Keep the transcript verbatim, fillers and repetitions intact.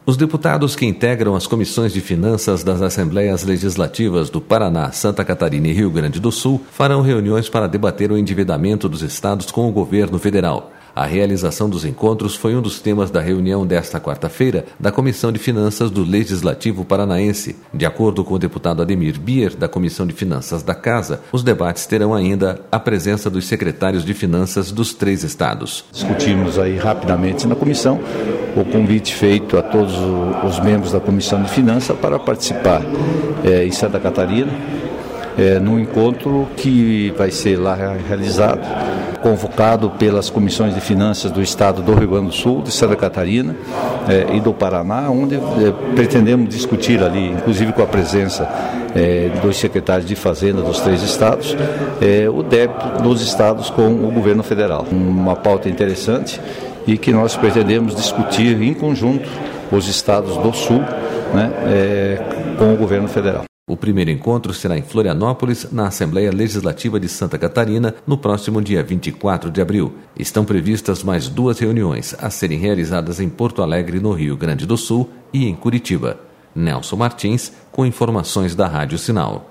Os deputados que integram as comissões de finanças das Assembleias Legislativas do Paraná, Santa Catarina e Rio Grande do Sul farão reuniões para debater o endividamento dos estados com o governo federal. A realização dos encontros foi um dos temas da reunião desta quarta-feira da Comissão de Finanças do Legislativo Paranaense. De acordo com o deputado Ademir Bier, da Comissão de Finanças da Casa, os debates terão ainda a presença dos secretários de Finanças dos três estados. Discutimos aí rapidamente na comissão o convite feito a todos os membros da Comissão de Finanças para participar é, em Santa Catarina, é, num encontro que vai ser lá realizado, convocado pelas comissões de finanças do estado do Rio Grande do Sul, de Santa Catarina eh, e do Paraná, onde eh, pretendemos discutir ali, inclusive com a presença eh, dos secretários de Fazenda dos três estados, eh, o débito dos estados com o governo federal. Uma pauta interessante e que nós pretendemos discutir em conjunto os estados do Sul, né, eh, com o governo federal. O primeiro encontro será em Florianópolis, na Assembleia Legislativa de Santa Catarina, no próximo dia vinte e quatro de abril. Estão previstas mais duas reuniões a serem realizadas em Porto Alegre, no Rio Grande do Sul, e em Curitiba. Nelson Martins, com informações da Rádio Sinal.